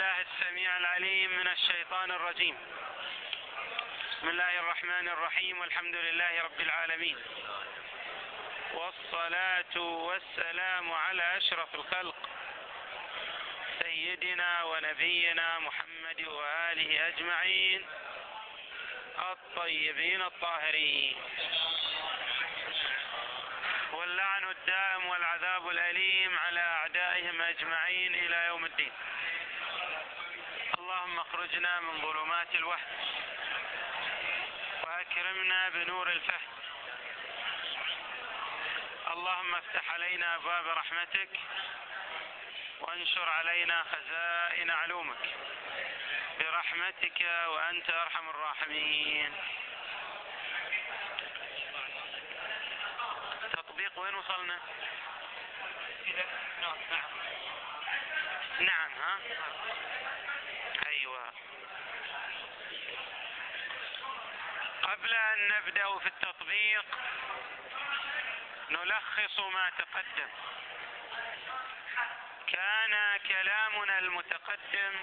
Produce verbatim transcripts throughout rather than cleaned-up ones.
بالله السميع العليم من الشيطان الرجيم. بسم الله الرحمن الرحيم، والحمد لله رب العالمين، والصلاة والسلام على أشرف الخلق سيدنا ونبينا محمد وآله أجمعين الطيبين الطاهرين، واللعن الدائم والعذاب الأليم على أعدائهم أجمعين إلى يوم الدين. اللهم اخرجنا من ظلمات الوهم وأكرمنا بنور الفهم. اللهم افتح علينا أبواب رحمتك وانشر علينا خزائن علومك برحمتك وأنت أرحم الراحمين. تطبيق وين وصلنا؟ نعم ها؟ أيوة. قبل أن نبدأ في التطبيق نلخص ما تقدم. كان كلامنا المتقدم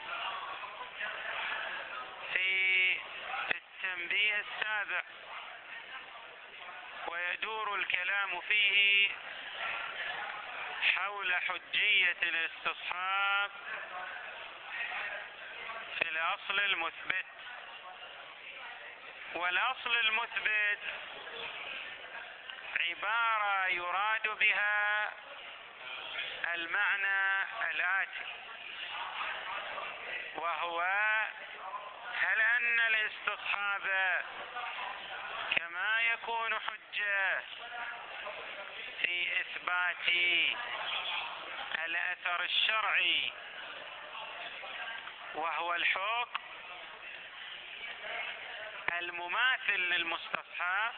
في التنبيه السابع، ويدور الكلام فيه حول حجية الاستصحاب في الأصل المثبت. والأصل المثبت عبارة يراد بها المعنى الآتي، وهو: هل أن الاستصحاب كما يكون حجة في إثبات الأثر الشرعي وهو الحكم المماثل للمستصحب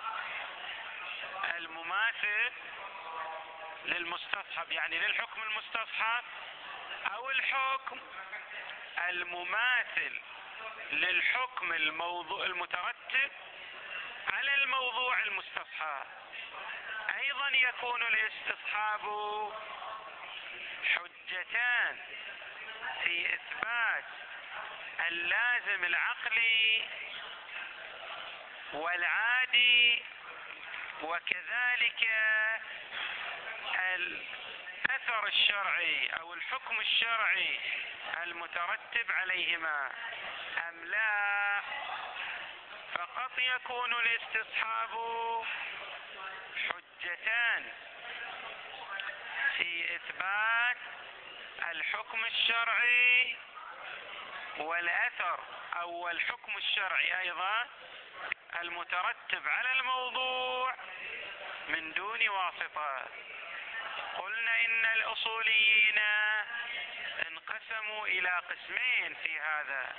المماثل للمستصحب يعني للحكم المستصحب، أو الحكم المماثل للحكم الموضوع المترتب على الموضوع المستصحب. أيضا يكون الاستصحاب حجتان في إثبات اللازم العقلي والعادي، وكذلك الأثر الشرعي أو الحكم الشرعي المترتب عليهما، أم لا؟ فقط يكون الاستصحاب حجتان في إثبات الحكم الشرعي والأثر أو الحكم الشرعي أيضا المترتب على الموضوع من دون واسطة. قلنا إن الأصوليين انقسموا إلى قسمين في هذا،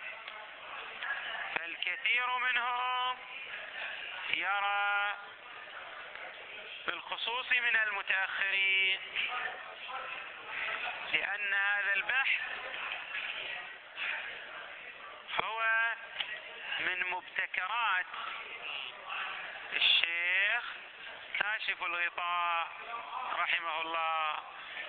فالكثير منهم يرى بالخصوص من المتأخرين لأن هذا البحث هو من مبتكرات الشيخ كاشف الغطاء رحمه الله،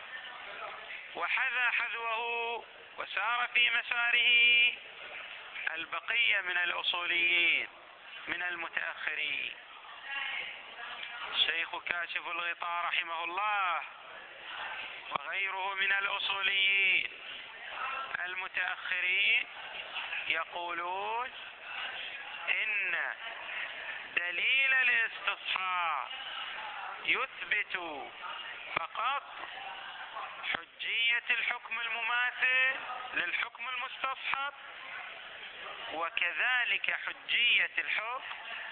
وحذا حذوه وسار في مساره البقية من الأصوليين من المتأخرين. الشيخ كاشف الغطاء رحمه الله وغيره من الأصوليين المتأخرين يقولون إن دليل الاستصحاب يثبت فقط حجية الحكم المماثل للحكم المستصحب، وكذلك حجية الحكم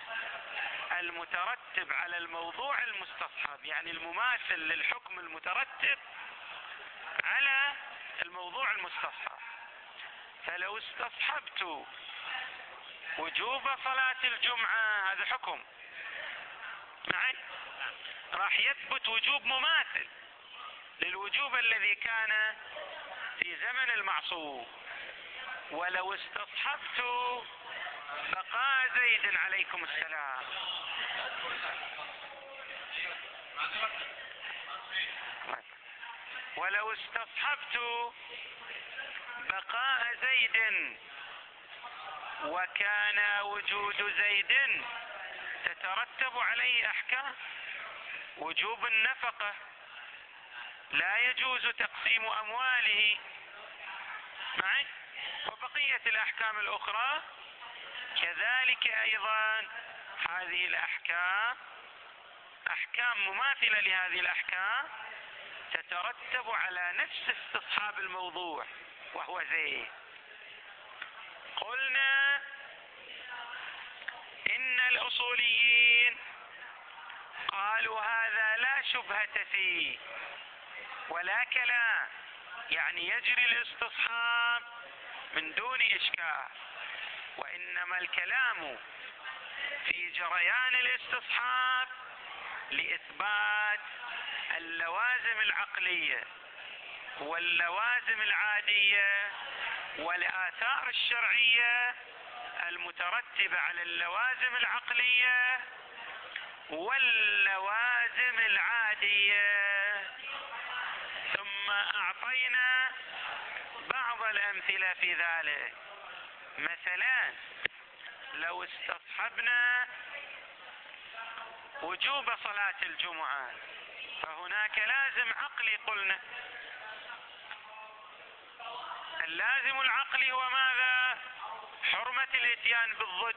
المترتب على الموضوع المستصحب، يعني المماثل للحكم المترتب على الموضوع المستصحب. فلو استصحبت وجوب صلاة الجمعة، هذا حكم معي، راح يثبت وجوب مماثل للوجوب الذي كان في زمن المعصوم. ولو استصحبت بقاء زيد عليكم السلام ولو استصحبت بقاء زيد وكان وجود زيد تترتب عليه أحكام. وجوب النفقة، لا يجوز تقسيم أمواله معي، وبقية الأحكام الأخرى كذلك أيضا. هذه الأحكام أحكام مماثلة لهذه الأحكام تترتب على نفس استصحاب الموضوع وهو زيد. قلنا إن الأصوليين قالوا هذا لا شبهة فيه ولا كلام، يعني يجري الاستصحاب من دون إشكال، وإنما الكلام في جريان الاستصحاب لإثبات اللوازم العقلية واللوازم العادية والآثار الشرعية المترتبة على اللوازم العقلية واللوازم العادية. ثم أعطينا بعض الأمثلة في ذلك. مثلا لو استصحبنا وجوب صلاة الجمعة فهناك لازم عقلي. قلنا اللازم العقلي هو ماذا؟ حرمة الاتيان بالضد.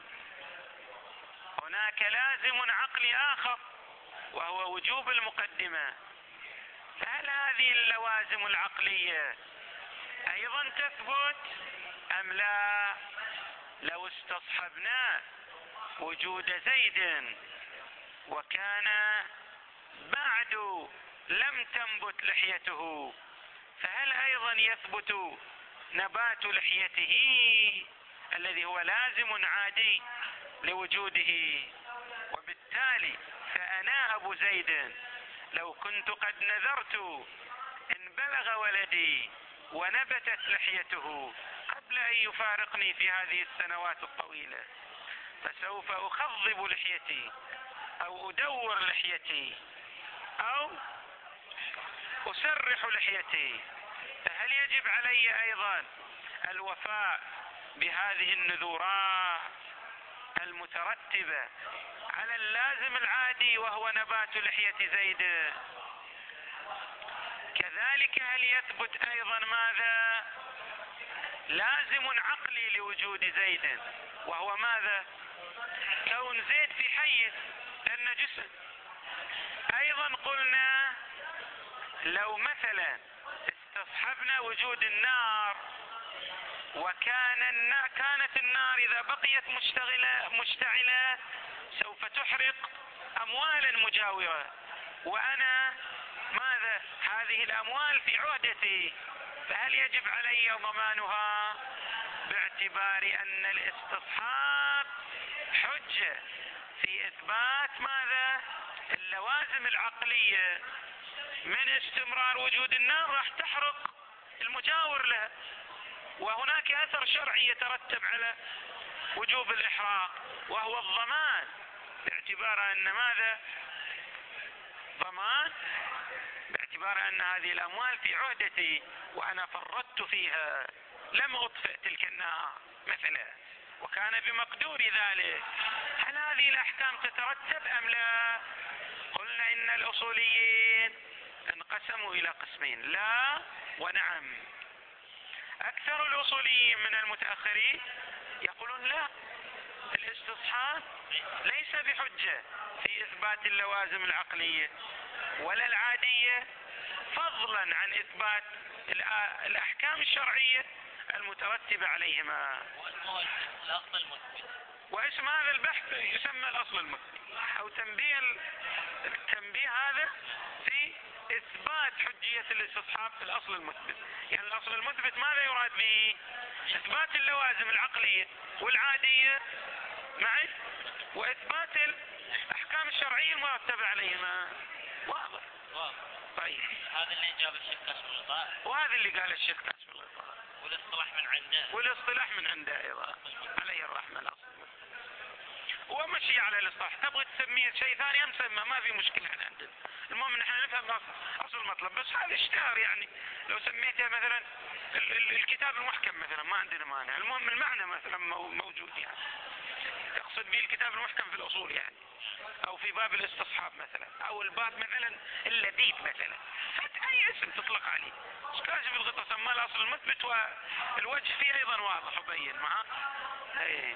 هناك لازم عقلي آخر وهو وجوب المقدمة. فهل هذه اللوازم العقلية أيضا تثبت أم لا؟ لو استصحبنا وجود زيد وكان بعد لم تنبت لحيته، فهل أيضا يثبت نبات لحيته الذي هو لازم عادي لوجوده؟ وبالتالي فأنا أبو زيد لو كنت قد نذرت إن بلغ ولدي ونبتت لحيته قبل أن يفارقني في هذه السنوات الطويلة فسوف أخضب لحيتي أو أدور لحيتي أو أسرح لحيتي، فهل يجب علي أيضا الوفاء بهذه النذورات المترتبة على اللازم العادي وهو نبات لحية زيد؟ كذلك هل يثبت أيضا ماذا؟ لازم عقلي لوجود زيد وهو ماذا؟ كون زيد في حيز لأن جسم. أيضا قلنا لو مثلا استصحبنا وجود النار وكان النار كانت النار إذا بقيت مشتغلة مشتعلة سوف تحرق أموالا مجاورة، وأنا ماذا؟ هذه الأموال في عهدتي، فهل يجب علي ضمانها؟ باعتبار أن الاستصحاب حجة في إثبات ماذا؟ اللوازم العقلية. من استمرار وجود النار راح تحرق المجاور لها، وهناك أثر شرعي يترتب على وجوب الإحراق وهو الضمان، باعتبار أن ماذا؟ ضمان، باعتبار أن هذه الأموال في عهدتي وأنا فرطت فيها لم أطفئ تلك النار مثلا وكان بمقدور ذلك. هل هذه الأحكام تترتب أم لا؟ قلنا إن الأصوليين انقسموا إلى قسمين، لا ونعم. أكثر الأصوليين من المتأخرين يقولون لا، الاستصحاب ليس بحجة في إثبات اللوازم العقلية ولا العادية، فضلا عن إثبات الأحكام الشرعية المترتبة عليهما. الأصل المثبت، واسم هذا البحث يسمى الأصل المثبت أو تنبيه التنبيه هذا في إثبات حجية الاستصحاب في الأصل المثبت. يعني الأصل المثبت ماذا يراد به؟ إثبات اللوازم العقلية والعادية معي وإثبات الأحكام الشرعية المرتبة عليهما. واضح؟ واضح. طيب هذا اللي جاب الشيخ كاشف الغطاء، وهذا اللي قال الشيخ كاشف الغطاء، والاصطلاح من عنده والاصطلاح من عنده أيضا عليه الرحمة الأصل. ومشي على الاصطلاح. تبغي تسميه شيء ثاني هم سمى، ما في مشكلة عندنا. المهم نحن نفهم اصل المطلب. بس هذا اشتهر يعني، لو سميته مثلا ال ال الكتاب المحكم مثلا ما عندنا مانع. المهم المعنى مثلا موجود يعني، تقصد به الكتاب المحكم في الاصول يعني، او في باب الاستصحاب مثلا، او الباب مثلا اللذيذ مثلا، اي اسم تطلق عليه. كاشف الغطاء سماه الاصل المثبت، والوجه فيه ايضا واضح وبين معه. ايه.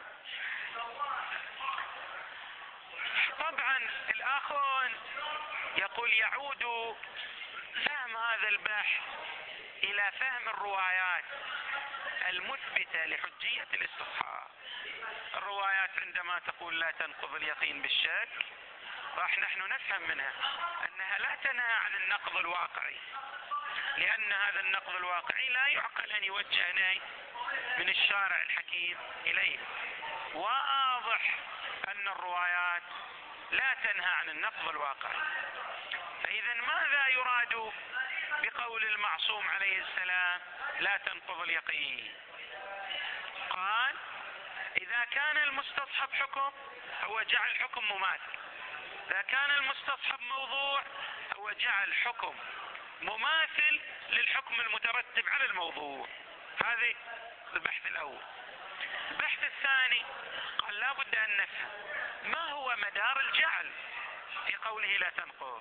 طبعا الاخون يقول يعود فهم هذا البحث الى فهم الروايات المثبتة لحجية الاستصحاب. الروايات عندما تقول لا تنقض اليقين بالشك، راح نحن نفهم منها انها لا تنهى عن النقض الواقعي، لان هذا النقض الواقعي لا يعقل ان يوجه نهي من الشارع الحكيم اليه. واضح ان الروايات لا تنهى عن النقض الواقعي. فاذا ماذا يراد بقول المعصوم عليه السلام لا تنقض اليقين؟ قال اذا كان المستصحب حكم هو جعل حكم مماثل، اذا كان المستصحب موضوع هو جعل حكم مماثل للحكم المترتب على الموضوع. هذا البحث الاول. البحث الثاني قال لا بد ان نفهم ما هو مدار الجعل في قوله لا تنقض.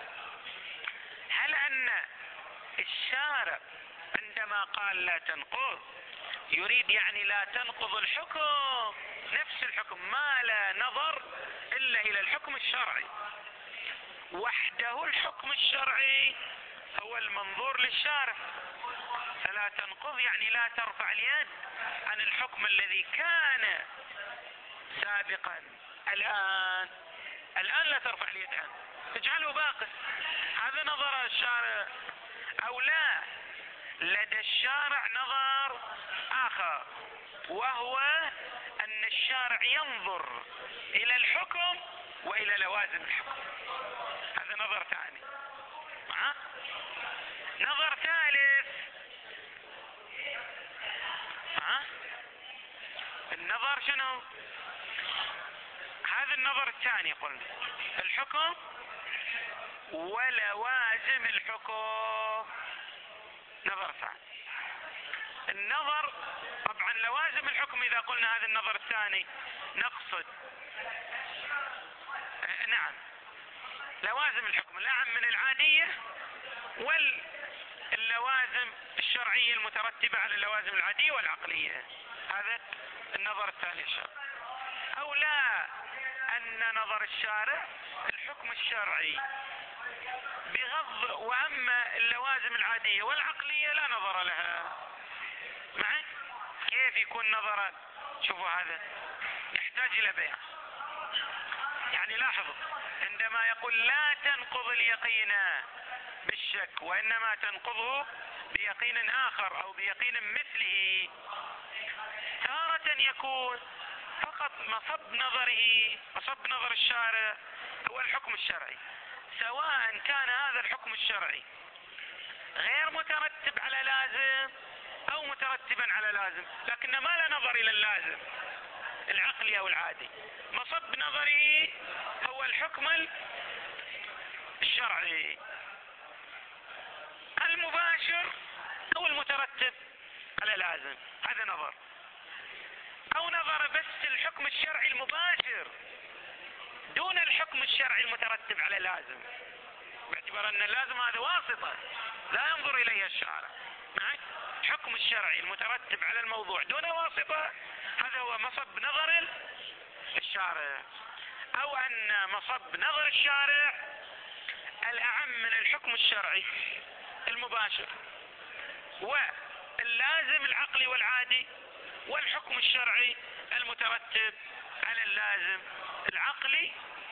هل ان الشارع عندما قال لا تنقض يريد يعني لا تنقض الحكم نفس الحكم، ما لا نظر الا الى الحكم الشرعي وحده؟ الحكم الشرعي هو المنظور للشارع. فلا تنقض يعني لا ترفع اليد عن الحكم الذي كان سابقا. الان الان لا ترفع اليد عنه، تجعله باقي. هذا نظر الشارع او لا؟ لدى الشارع نظر اخر، وهو ان الشارع ينظر الى الحكم والى لوازم الحكم. هذا نظر ثاني. ها؟ نظر ثالث. ها؟ النظر شنو؟ هذا النظر الثاني قلنا الحكم ولوازم الحكم. نظر ثاني. النظر طبعا لوازم الحكم اذا قلنا هذا النظر الثاني نقصد نعم لوازم الحكم الاعم من العادية واللوازم الشرعية المترتبة على اللوازم العادية والعقلية. هذا النظر الثاني الشرعي. او لا، ان نظر الشارع الحكم الشرعي بغض، واما اللوازم العادية والعقلية لا نظر لها. معي؟ كيف يكون نظرا؟ شوفوا هذا يحتاج الى بيان. يعني لاحظوا عندما يقول لا تنقض اليقين بالشك وانما تنقضه بيقين اخر او بيقين مثله، تارة يكون فقط مصب نظره مصب نظر الشارع هو الحكم الشرعي، سواء كان هذا الحكم الشرعي غير مترتب على لازم او مترتبا على لازم، لكن ما لا نظر الى اللازم العقلي او العادي. مصب نظره هو الحكم الشرعي المباشر او المترتب على لازم. هذا نظر. او نظر بس الحكم الشرعي المباشر دون الحكم الشرعي المترتب على لازم، باعتبار ان اللازم هذا واسطة لا ينظر اليها الشارع. الحكم الشرعي المترتب على الموضوع دون واسطة هذا هو مصب نظر الشارع. او ان مصب نظر الشارع الاعم من الحكم الشرعي المباشر واللازم العقلي والعادي والحكم الشرعي المترتب على اللازم العقلي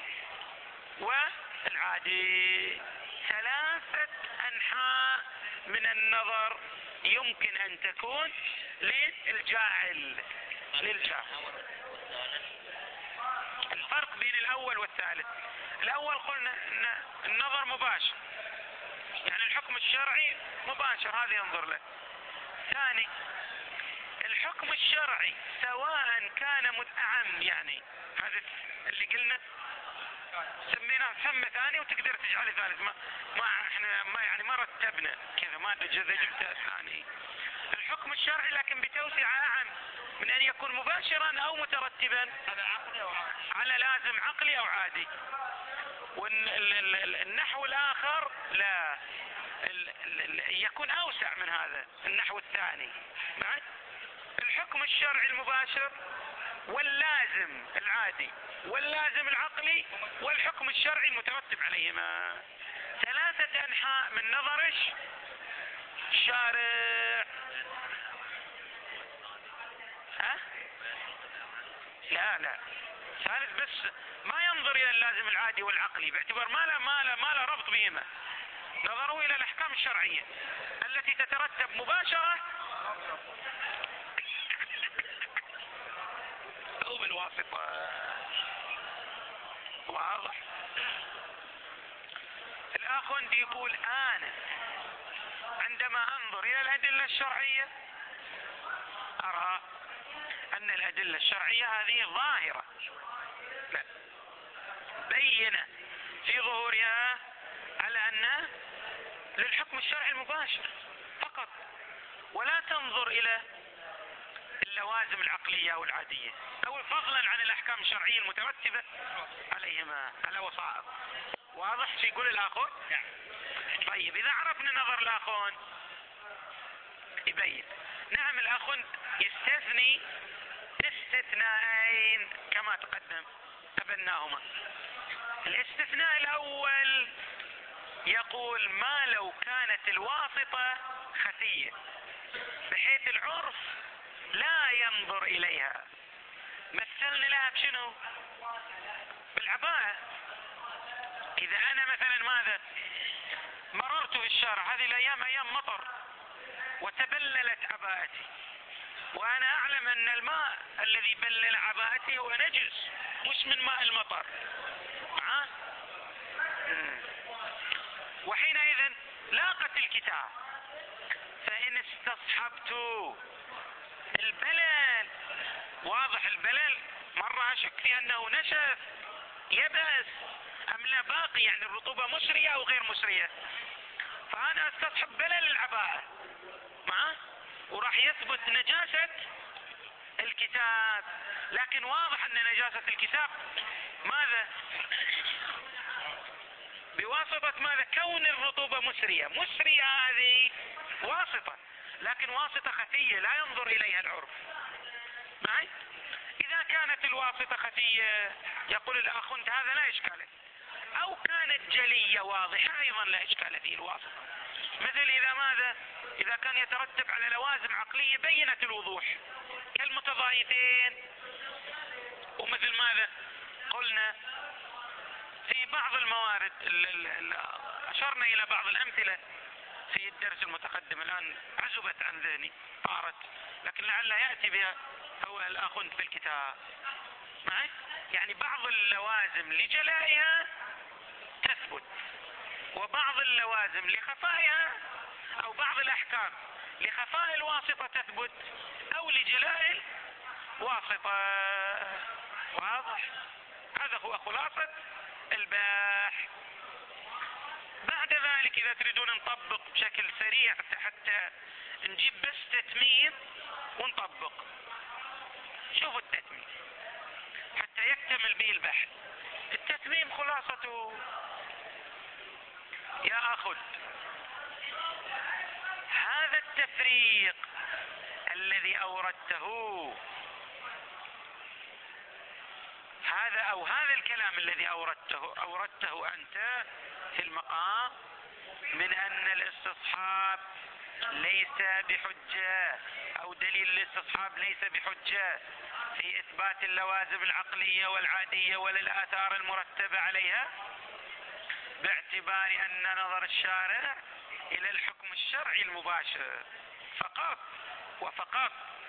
والعادي. ثلاثة انحاء من النظر يمكن ان تكون للجاعل للجاعل. الفرق بين الاول والثالث، الاول قلنا ان النظر مباشر يعني الحكم الشرعي مباشر هذا ينظر له. ثاني الحكم الشرعي سواء كان متأعم، يعني هذا اللي قلنا سميناه سمة ثاني وتقدر تجعله ثالث، ما, ما احنا ما يعني ما رتبنا كذا، ما اذا جبت ثاني. الحكم الشرعي لكن بتوسعة أعم من أن يكون مباشرا أو مترتبا على لازم عقلي أو عادي. والنحو الآخر لا، يكون أوسع من هذا النحو الثاني. معي الحكم الشرعي المباشر واللازم العادي واللازم العقلي والحكم الشرعي المترتب عليهما، ثلاثة أنحاء من نظر الشارع. ها؟ لا لا ثالث، بس ما ينظر إلى اللازم العادي والعقلي باعتبار ما لا ما لا ما لا ربط بهما، نظروا إلى الأحكام الشرعية التي تترتب مباشرة أو بالواسطة. واضح؟ الآخوند يقول أنا عندما أنظر إلى الأدلة الشرعية أرى أن الأدلة الشرعية هذه ظاهرة، لا بينة في ظهورها على أن للحكم الشرعي المباشر فقط، ولا تنظر إلى اللوازم العقلية أو العادية أو فضلا عن الأحكام الشرعية المترتبة عليهما على وسائط. واضح في يقول الآخر؟ نعم. طيب إذا عرفنا نظر الآخر يبين. نعم الآخر يستثني استثناءين كما تقدم قبلناهما. الاستثناء الأول يقول ما لو كانت الواسطة خفية بحيث العرف لا ينظر إليها. مثلنا لها بشنو؟ بالعباءة. إذا أنا مثلا ماذا مررت في الشارع هذه الأيام أيام مطر وتبللت عباءتي، وأنا أعلم أن الماء الذي بلل عباءتي هو نجس مش من ماء المطر، ها؟ وحينئذ لاقت الكتاب فإن استصحبت البلل، واضح البلل مرة أشك في أنه نشف يبس أم لا باقي، يعني الرطوبة مسرية أو غير مسرية، فأنا استصحب بلل العباءة معه وراح يثبت نجاسة الكتاب. لكن واضح أن نجاسة الكتاب ماذا بواسطة ماذا؟ كون الرطوبة مسرية. مسرية هذه واسطة، لكن واسطة خفية لا ينظر إليها العرف. معي؟ إذا كانت الواسطة خفية يقول الآخوند هذا لا إشكال، أو كانت جلية واضحة أيضا لا إشكال فيه الواسطة. مثل إذا ماذا؟ إذا كان يترتب على لوازم عقلية بينة الوضوح كالمتضايفين، ومثل ماذا قلنا في بعض الموارد ال ال ال أشرنا إلى بعض الأمثلة في الدرس المتقدم، الآن عزبت عن ذهني طارت، لكن لعل يأتي بها هو الآخوند في الكتاب. معي؟ يعني بعض اللوازم لجلائها تثبت، وبعض اللوازم لخفائها أو بعض الأحكام لخفاء الواسطة تثبت أو لجلاء الواسطة. واضح؟ هذا هو خلاصة الباحث. بعد ذلك إذا تريدون نطبق بشكل سريع حتى نجيب بس تتميم ونطبق، شوفوا التتميم حتى يكتمل به البحث. التتميم خلاصته يا أخذ هذا التفريق الذي أوردته، هذا أو هذا الكلام الذي أوردته أوردته أنت في المقام من أن الاستصحاب ليس بحجة أو دليل الاستصحاب ليس بحجة في إثبات اللوازم العقلية والعادية ولا الآثار المرتبة عليها، باعتبار أن نظر الشارع إلى الحكم الشرعي المباشر فقط وفقط.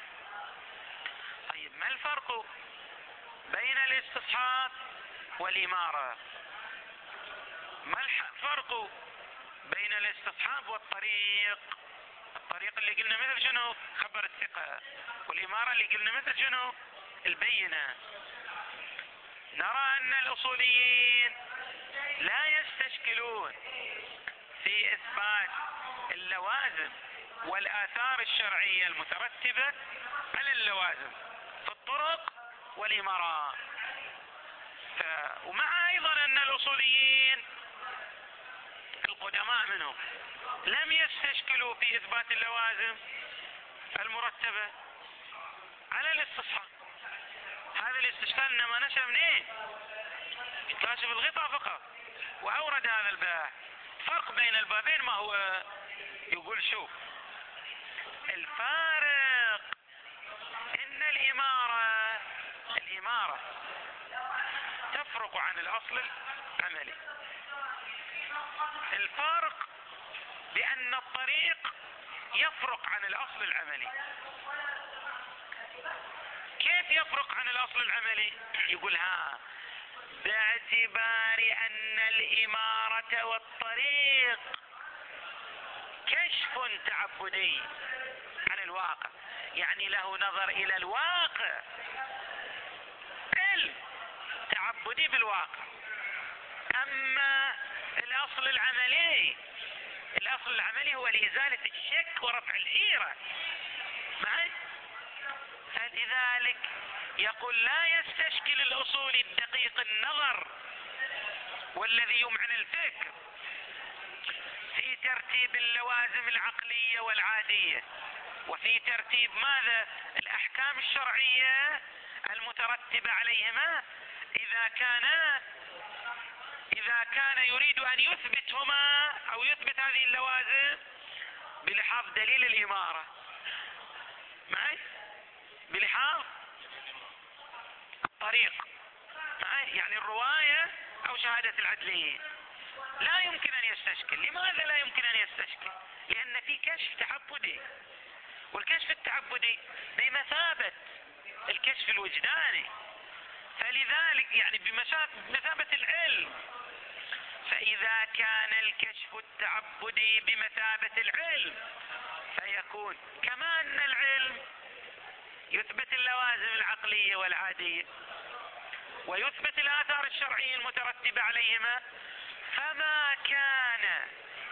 طيب ما الفرق بين الاستصحاب والإمارة؟ ما الفرق بين الاستصحاب والطريق؟ الطريق اللي قلنا مثل شنو؟ خبر الثقة. والإمارة اللي قلنا مثل شنو؟ البينة. نرى أن الأصوليين لا يستشكلون في إثبات اللوازم والآثار الشرعية المترتبة على اللوازم في الطرق والإمارات. ف... ومع أيضا أن الأصوليين القدماء منهم لم يستشكلوا في إثبات اللوازم المرتبة على الاستصحاب. هذا الاستشكال إنما نشأ من إيه؟ كاشف الغطاء فقط، وأورد هذا الباب. فرق بين البابين ما هو؟ يقول شوف الفارق إن الإمارة الإمارة تفرق عن الأصل العملي. الفارق بأن الطريق يفرق عن الأصل العملي. كيف يفرق عن الأصل العملي؟ يقول ها باعتبار أن الإمارة والطريق كشف تعبدي عن الواقع، يعني له نظر إلى الواقع، علم تعبدي بالواقع. أما الأصل العملي الأصل العملي هو لإزالة الشك ورفع الحيرة معي. فلذلك يقول لا يستشكل الأصول الدقيق النظر والذي يمعن الفكر في ترتيب اللوازم العقلية والعادية وفي ترتيب ماذا؟ الأحكام الشرعية المترتبة عليهما، إذا كان إذا كان يريد أن يثبتهما أو يثبت هذه اللوازم بلحاظ دليل الإمارة معي، بلحاظ الطريق معي، يعني الرواية أو شهادة العدليين. لا يمكن أن يستشكل. لماذا لا يمكن أن يستشكل؟ لأن في كشف تعبدي، والكشف التعبدي بمثابة الكشف الوجداني، فلذلك يعني بمثابة العلم. فإذا كان الكشف التعبدي بمثابة العلم فيكون كما أن العلم يثبت اللوازم العقلية والعادية ويثبت الآثار الشرعية المترتبة عليهما، فما كان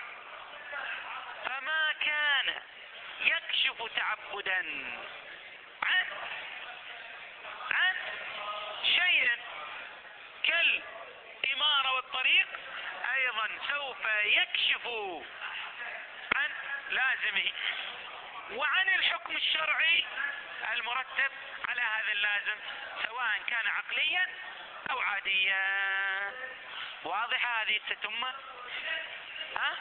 فما كان يكشف تعبدا عن عن شيء كالإمارة والطريق أيضا سوف يكشف عن لازمه وعن الحكم الشرعي المرتب على هذا اللازم، سواء كان عقليا أو عاديا. واضحة هذه التتمة؟ ها؟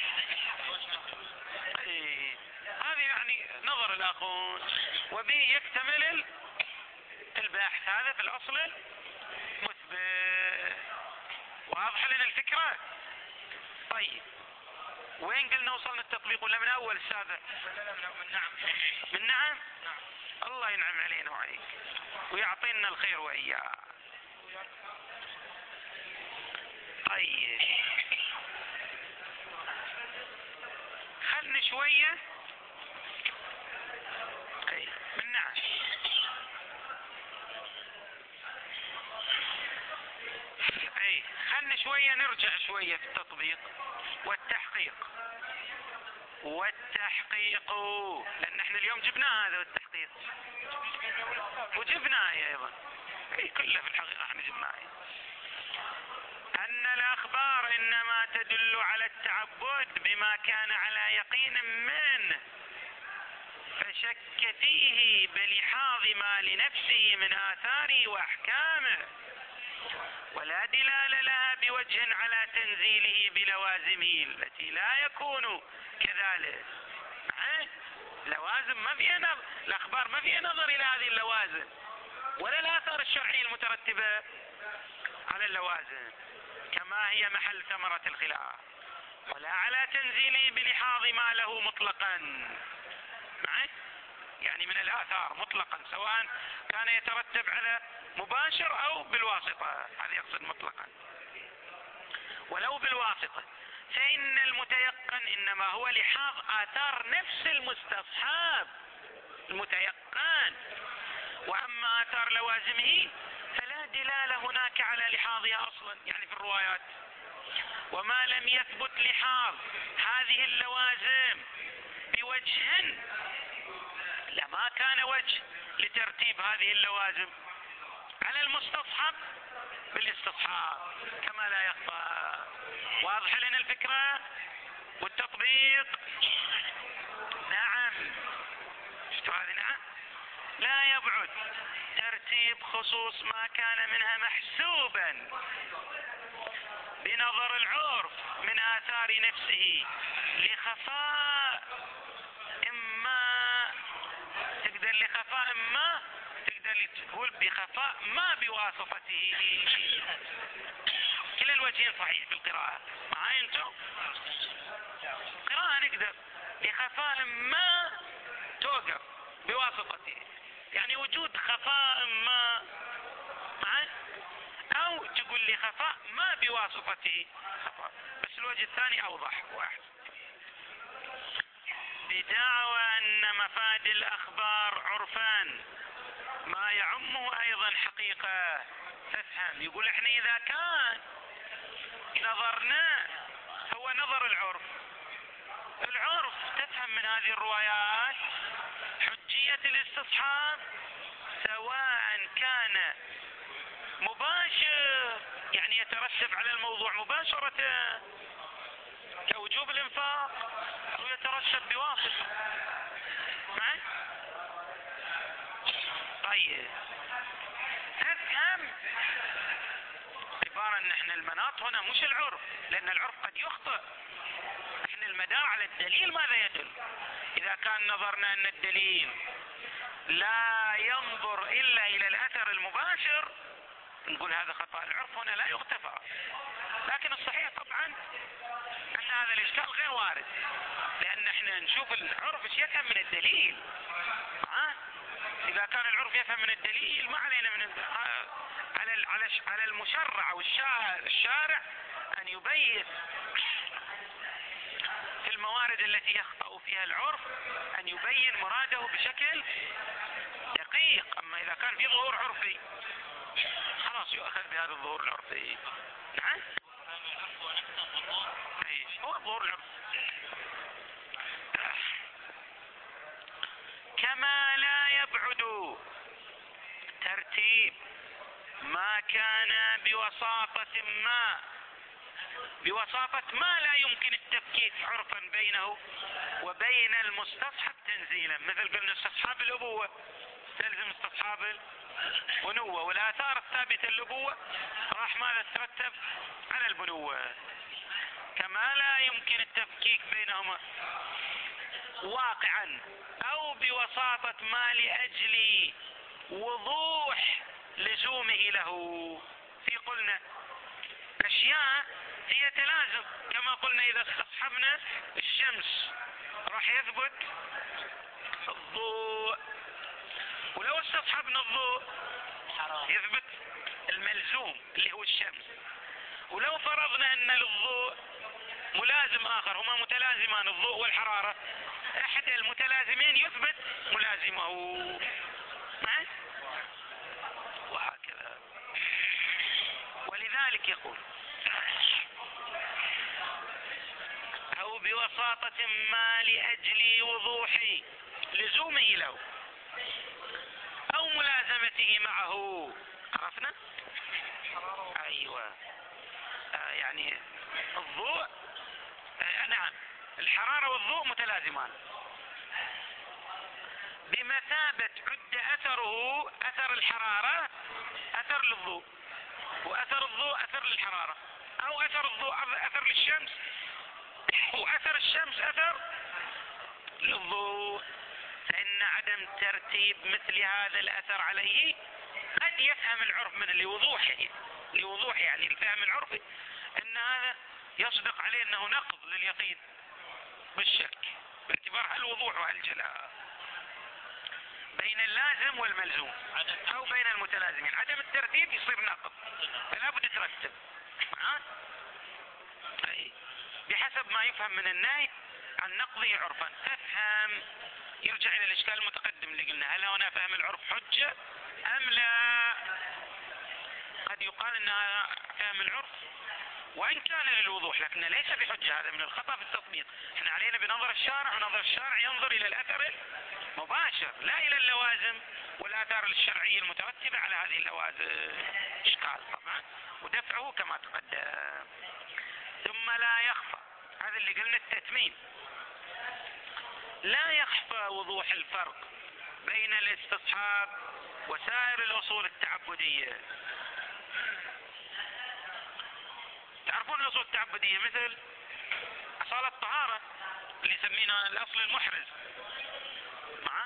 إيه. هذه يعني نظر الأخون، وبه يكتمل البحث هذا في الأصل المثبت. واضح لنا الفكرة؟ طيب وين قلنا وصلنا التطبيق ولا من أول السابع؟ من نعم. من نعم؟ نعم. الله ينعم علينا وعليك ويعطينا الخير وإياه. طيب خلنا شوية من نعم. اي خلنا شوية نرجع شوية في التطبيق والتحقيق. والتحقيق لأن احنا اليوم جبنا هذا التحقيق وجبناه أيضا، اي كله في الحقيقة احنا جبناه. أن الأخبار إنما تدل على التعبد بما كان على يقين منه فشك فيه بلحاظ ما لنفسه من آثاره وأحكامه، ولا دلالة لها بوجه على تنزيله بلوازمه التي لا يكون كذلك. لوازم ما فيها نظر، الأخبار ما فيها نظر إلى هذه اللوازم ولا الآثار الشرعية المترتبة على اللوازم كما هي محل ثمرة الخلاف، ولا على تنزيله بلحاظ ما له مطلقا، يعني من الآثار مطلقا سواء كان يترتب على مباشر أو بالواسطة، هذا يقصد مطلقا ولو بالواسطة. فإن المتيقن إنما هو لحاظ آثار نفس المستصحاب المتيقن، وأما آثار لوازمه فلا دلالة هناك على لحاظها أصلا، يعني في الروايات. وما لم يثبت لحاظ هذه اللوازم بوجه لما كان وجه لترتيب هذه اللوازم على المستصحب بالاستصحاب كما لا يخفى. واضح لنا الفكرة والتطبيق؟ نعم. شفتوا هذه؟ نعم. لا يبعد ترتيب خصوص ما كان منها محسوبا بنظر العرف من آثار نفسه لخفاء إما تقدر لخفاء ما تقدر تقول بخفاء ما بواسطته. كلا الوجهين صحيح في القراءة. معاي انتم؟ قراءة نقدر لخفاء ما توقف بواسطته، يعني وجود خفاء ما معاي، او تقول لي خفاء ما بواسطته خفاء، بس الوجه الثاني اوضح واحد. بدعوى ان مفاد الاخبار عرفان ما يعمه ايضا حقيقة. تفهم؟ يقول احنا اذا كان نظرنا هو نظر العرف، العرف تفهم من هذه الروايات حجية الاستصحاب سواء كان مباشر يعني يترتب على الموضوع مباشرة كوجوب الانفاق، او يترتب بواسطة. معي؟ طيب تفهم عبارة ان احنا المناط هنا مش العرف، لان العرف قد يخطئ. احنا المدار على الدليل ماذا يدل. اذا كان نظرنا ان الدليل لا ينظر الا الى الاثر المباشر نقول هذا خطأ العرف هنا لا يغتفر. لكن الصحيح طبعا ان هذا الاشكال غير وارد، لان احنا نشوف العرف ايش يفهم من الدليل. ها؟ اذا كان العرف يفهم من الدليل ما علينا من على على على المشرع او الشارع ان يبين في الموارد التي يخطأ فيها العرف ان يبين مراده بشكل دقيق. اما اذا كان في ظهور عرفي خلاص يؤخذ بهذا الظهور العرفي. نعم. هو الظهور العرفي. كما لا يبعد ترتيب ما كان بوساطة ما بوساطة ما لا يمكن التفكيك عرفا بينه وبين المستصحب تنزيلا. مثل قلنا استصحاب الأبوة تلزم استصحاب البنوة، والآثار الثابتة الأبوة راح ماذا ترتب على البنوة. كما لا يمكن التفكيك بينهما واقعا أو بوساطة ما لأجل وضوح لزومه له. في قلنا أشياء هي تلازم، كما قلنا إذا استصحبنا الشمس راح يثبت الضوء، ولو استصحبنا الضوء يثبت الملزوم اللي هو الشمس. ولو فرضنا أن للضوء ملازم آخر، هما متلازمان الضوء والحرارة، أحد المتلازمين يثبت ملازمه. وهكذا. ولذلك يقول أو بوساطة ما لأجل وضوح لزومه له أو ملازمته معه. عرفنا؟ أيوة. آه يعني الضوء آه نعم الحرارة والضوء متلازمان بمثابة عد أثره أثر الحرارة أثر للضوء، وأثر الضوء أثر للحرارة، أو أثر الضوء أثر للشمس، وأثر الشمس أثر للضوء. فإن عدم ترتيب مثل هذا الأثر عليه قد يفهم العرف من لوضوحه لوضوح يعني الفهم العرفي أن هذا يصدق عليه أنه نقض لليقين بالشك، باعتبار هالوضوح وهالجلاء بين اللازم والملزوم أو بين المتلازمين. عدم الترتيب يصير نقض، فلا بد ترتب. أي بحسب ما يفهم من النهي عن نقضه عرفا. افهم، يرجع الى الاشكال المتقدم اللي قلنا، هل هنا فهم العرف حجة ام لا؟ قد يقال ان فهم العرف وان كان للوضوح لكنه ليس بحجة، هذا من الخطأ في التطبيق. احنا علينا بنظر الشارع، ونظر الشارع ينظر الى الاثر المباشر لا الى اللوازم والاثار الشرعية المترتبة على هذه اللوازم. اشكال طبعا ودفعه كما تقدم. ثم لا يخفى، هذا اللي قلنا التتميم، لا يخفى وضوح الفرق بين الاستصحاب وسائر الأصول التعبدية. تعرفون الأصول التعبدية مثل أصالة الطهارة اللي يسمينا الأصل المحرز معه.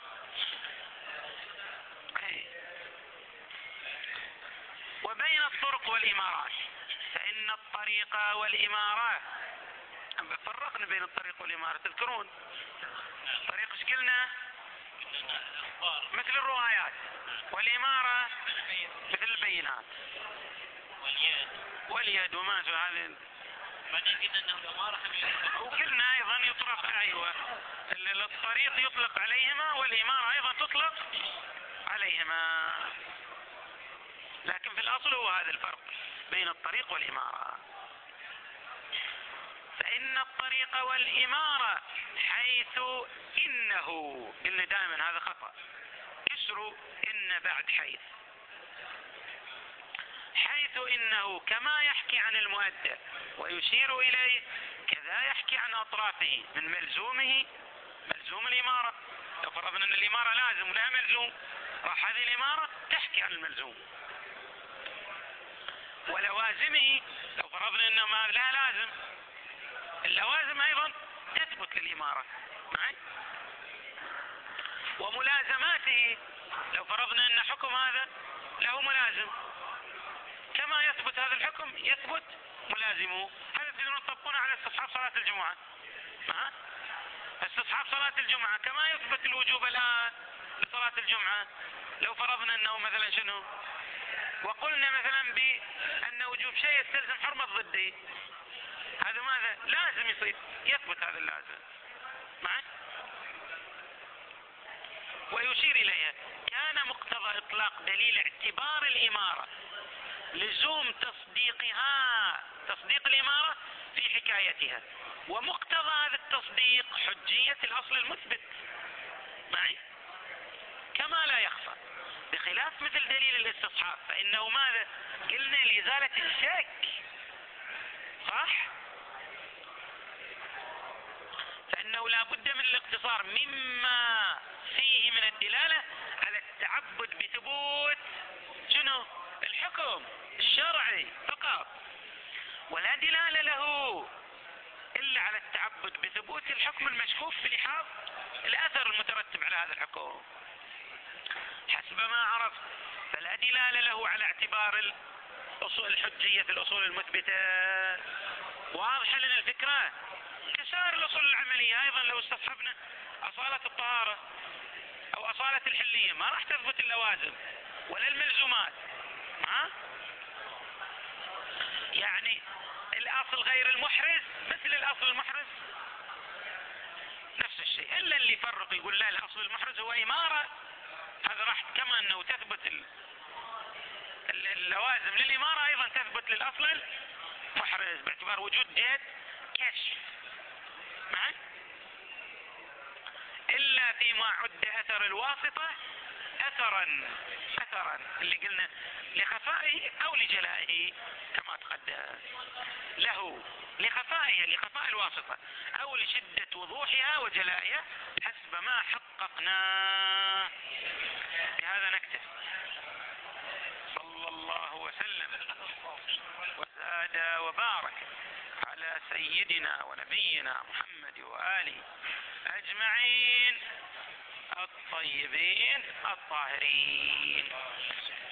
وبين الطرق والإمارات، فإن الطريقة والإمارات، فرقنا بين الطريق والإمارة تذكرون؟ الطريق ايش قلنا؟ مثل الروايات، والإمارة مثل البينات واليد واليد وما شو هذه. بعدين قلنا انه الإمارة وقلنا ايضا يطلق، ايوه الطريق يطلق عليهما والإمارة ايضا تطلق عليهما، لكن في الاصل هو هذا الفرق بين الطريق والإمارة. فإن الطريق والإمارة حيث إنه، قلنا دائما هذا خطأ، كسروا إن بعد حيث، حيث إنه كما يحكي عن المؤدى ويشير إليه كذا يحكي عن أطرافه من ملزومه، ملزوم الإمارة. لو فرضنا أن الإمارة لازم ولا ملزوم، راح هذه الإمارة تحكي عن الملزوم. ولوازمه لو فرضنا أنه ما لا لازم، اللوازم أيضا تثبت للإمارة معي. وملازماته لو فرضنا أن حكم هذا له ملازم، كما يثبت هذا الحكم يثبت ملازمه. هذا تقدرون تطبقونه على استصحاب صلاة الجمعة. ها؟ استصحاب صلاة الجمعة كما يثبت الوجوب الآن لصلاة الجمعة، لو فرضنا أنه مثلا شنو، وقلنا مثلا بأن وجوب شيء يستلزم حرمة ضده، هذا ماذا؟ لازم يصير، يثبت هذا اللازم معي. ويشير إليها كان مقتضى إطلاق دليل اعتبار الإمارة لزوم تصديقها، تصديق الإمارة في حكايتها، ومقتضى هذا التصديق حجية الأصل المثبت معي. كما لا يخفى بخلاف مثل دليل الاستصحاب، فإنه ماذا؟ قلنا لإزالة الشك، صح؟ فإنه لا بد من الاقتصار مما فيه من الدلالة على التعبد بثبوت شنو؟ الحكم الشرعي فقط، ولا دلالة له إلا على التعبد بثبوت الحكم المشكوك في لحاظ الأثر المترتب على هذا الحكم. حسب ما عرف فلا دلالة له على اعتبار الأصول الحجية في الأصول المثبتة. واضحة لنا الفكرة؟ كسائر الأصول العملية أيضا لو استصحبنا أصالة الطهارة أو أصالة الحلية ما راح تثبت اللوازم ولا الملزومات. ها؟ يعني الأصل غير المحرز مثل الأصل المحرز نفس الشيء، إلا اللي يفرق يقول لا الأصل المحرز هو إمارة، هذا راح كما أنه تثبت اللوازم للإمارة أيضا تثبت للأصل المحرز باعتبار وجود جهة كشف معي. إلا فيما عد أثر الواسطة أثرا، أثرا اللي قلنا لخفائه أو لجلائه كما تقدم، له لخفائها لخفاء الواسطة أو لشدة وضوحها وجلائها حسب ما حققناه. بهذا نكتفي. صلى الله وسلم وزاد وبارك على سيدنا ونبينا محمد وآله أجمعين الطيبين الطاهرين.